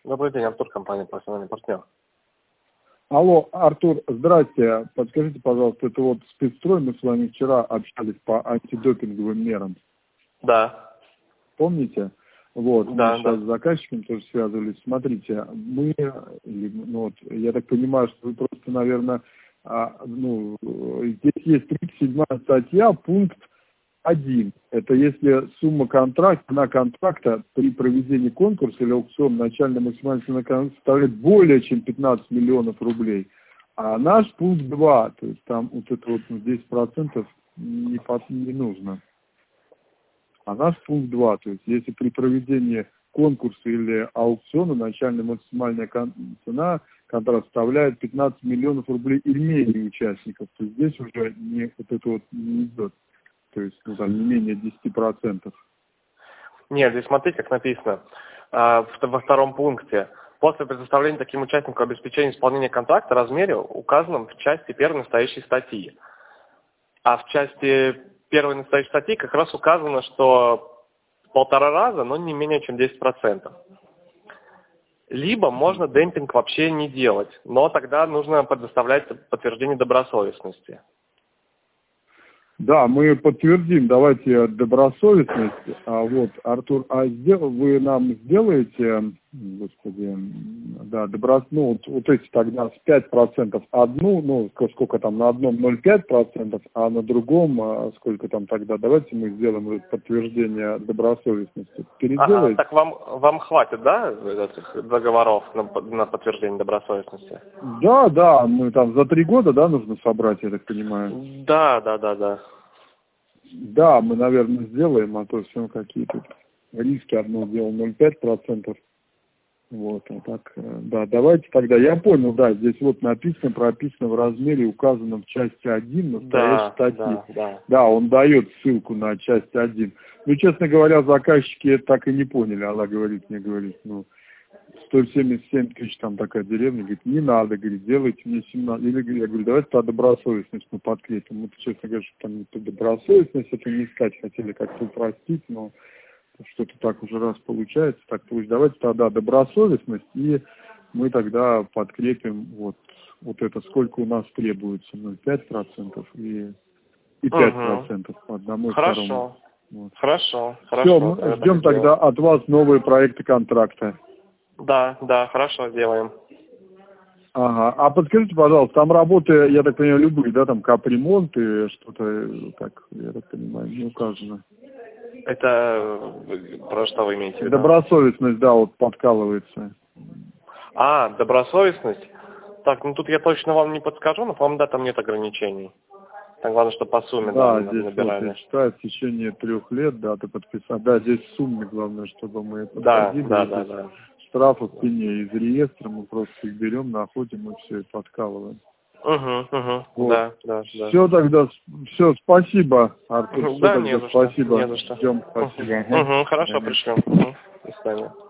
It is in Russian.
Добрый день, Артур, компания «Профессиональный партнер». Алло, Артур, здрасте. Подскажите, пожалуйста, это вот спецстрой, мы с вами вчера общались по антидопинговым мерам. Да. Помните? Вот, Да, мы сейчас да. с заказчиком тоже связывались. Смотрите, я так понимаю, что вы просто, наверное, здесь есть 37-я статья, пункт 1. Это если сумма контракта при проведении конкурса или аукциона начальная максимальная цена составляет более чем 15 миллионов рублей. А наш пункт 2, то есть там вот это вот 10% не нужно. А наш пункт 2, то есть если при проведении конкурса или аукциона начальная максимальная цена контракта составляет 15 миллионов рублей или менее участников, то здесь уже вот это вот не идет. То есть, там не менее 10%. Нет, здесь смотрите, как написано во втором пункте. После предоставления таким участникам обеспечения исполнения контракта в размере, указанном в части 1 настоящей статьи. А в части 1 настоящей статьи как раз указано, что 1,5 раза, но не менее чем 10%. Либо можно демпинг вообще не делать, но тогда нужно предоставлять подтверждение добросовестности. Да, мы подтвердим, давайте добросовестность. Артур, вы нам сделаете, вот эти тогда с 5% одну, сколько там на одном 0,5%, а на другом сколько там тогда, давайте мы сделаем подтверждение добросовестности. Переделаете? Так вам хватит, да, этих договоров на подтверждение добросовестности? Да, мы там за 3 года, да, нужно собрать, я так понимаю? Да. Да, мы, наверное, сделаем, а то все какие-то риски. Одно дело 0,5%. Да, давайте тогда. Я понял, да, здесь вот прописано в размере, указанном в части 1 настоящей статьи. Да, он дает ссылку на часть 1. Честно говоря, заказчики это так и не поняли. Она говорит, 177 тысяч, там такая деревня, говорит, не надо, говорит, делайте мне 17. Или я говорю, давайте по добросовестность мы подкрепим. Мы, честно говоря, что там по добросовестность это не искать, хотели как-то упростить, но что-то так уже раз получается, так пусть давайте тогда добросовестность, и мы тогда подкрепим вот это, сколько у нас требуется, 0,5% и 5% по одному и второму. Хорошо. Все, мы ждем тогда от вас новые проекты контракта. Да, хорошо, сделаем. Ага. А подскажите, пожалуйста, там работы, я так понимаю, любые, да, там капремонт и что-то, так, я так понимаю, не указано. Это про что вы имеете в виду? Добросовестность, да, подкалывается. Добросовестность? Так, тут я точно вам не подскажу, но, по-моему, да, там нет ограничений. Там главное, что по сумме здесь набирали. я читаю, в течение 3 лет, да, ты подписал. Да, здесь в сумме, главное, чтобы мы это подходили. Да. Штрафы в пене из реестра, мы просто их берем, находим и все, и подкалываем. Да. Все тогда, спасибо, Артур. Да, не за что. Спасибо. Ждем, спасибо. Хорошо, пришлем. До свидания.